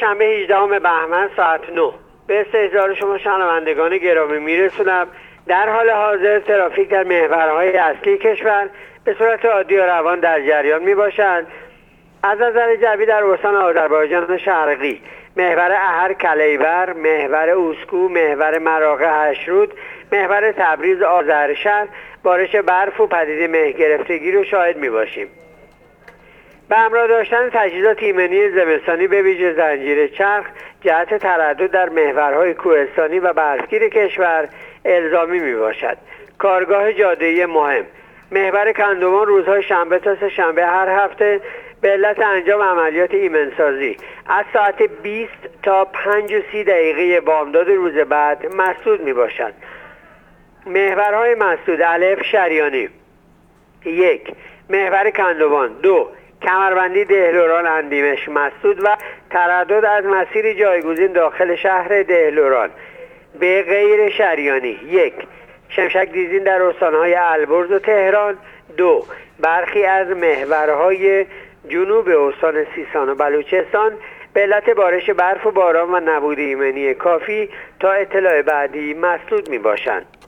شنبه 18 بهمن ساعت 9 به استحضار شما شنوندگان گرامی میرسونم. در حال حاضر ترافیک در محورهای اصلی کشور به صورت عادی و روان در جریان می باشند. از نظر جوی در استان آذربایجان شرقی محور احر کلیبر، محور اوسکو، محور مراغه هشرود، محور تبریز آذرشهر بارش برف و پدیده مه گرفتگی رو شاهد می باشیم. به همراه داشتن تجهیزات ایمنی زمستانی به ویژه زنجیر چرخ جهت تردد در محورهای کوهستانی و برفگیر کشور الزامی می باشد. کارگاه جاده‌ای مهم محور کندوان روزهای شنبه تا سه شنبه هر هفته به علت انجام عملیات ایمنسازی از ساعت 20 تا 5:30 بامداد روز بعد مسدود می باشد. محورهای مسدود: الف شریانی 1 محور کندوان، 2 کمربندی دهلوران اندیمش مسدود و تردد از مسیر جایگزین داخل شهر دهلوران. به غیر شریانی: 1 شمشک دیزین در استانهای البرز و تهران، 2 برخی از محورهای جنوب استان سیستان و بلوچستان به علت بارش برف و باران و نبود ایمنی کافی تا اطلاع بعدی مسدود می باشند.